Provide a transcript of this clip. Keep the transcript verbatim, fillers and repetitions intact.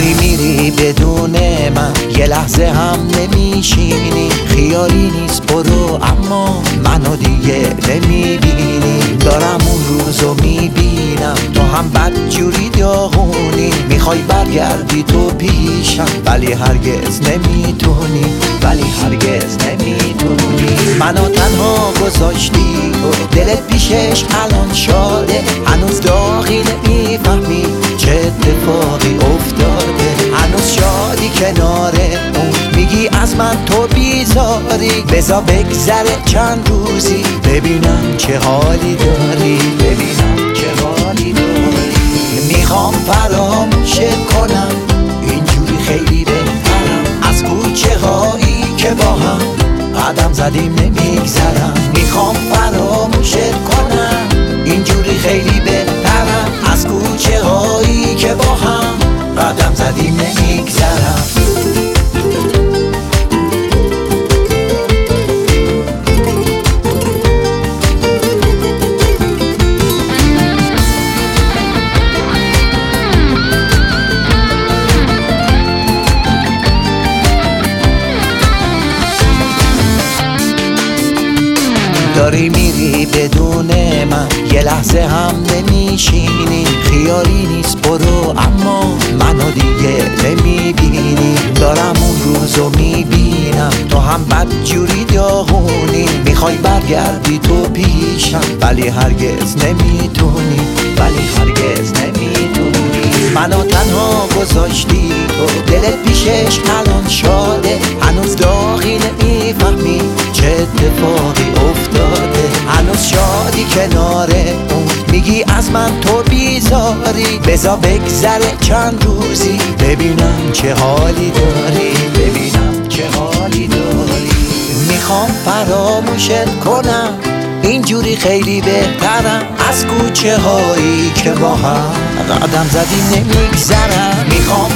داری میری بدون من، یه لحظه هم نمیشینی. خیالی نیست برو اما منو دیگه نمیبینی. دارم اون روزو میبینم تو هم بدجوری داغونی. میخوای برگردی تو پیشم ولی هرگز نمیتونی، ولی هرگز نمیتونی. منو تنها گذاشتی و دلت پیشش الان شاده. هنوز داغی نمیفهمی چه اتفاقی افتاده. هنوز شادی کنار اون، میگی از من تو بیزاری. بذار بگذره چند روزی ببینم چه حالی داری، ببینم چه حالی داری. میخوام فراموشت کنم، اینجوری خیلی بهترم. از کوچه هایی که با هم قدم زدیم نمیگذرم. میخوام فراموشت کنم، اینجوری خیلی بهترم. از کوچه هایی که با هم قدم زدیم نمیگذرم. داری میری بدون من، یه لحظه هم نمیشینی. خیالی نیست برو اما منو دیگه نمیبینی. دارم اون روزو میبینم تو هم بدجوری داغونی. میخوای برگردی تو پیشم ولی هرگز نمیتونی، ولی هرگز نمیتونی. منو تنها گذاشتی و دلت پیشش الان شاده. هنوز داغی نمیفهمی چه اتفاقی افتاده. هنوز شادی کنار اون، میگی از من تو بیزاری. بذار بگذره چند روزی ببینم چه حالی داری، ببینم چه حالی داری. میخوام فراموشت کنم، اینجوری خیلی بهترم. از کوچه هایی که با هم قدم زدیم نمیگذرم. میخوام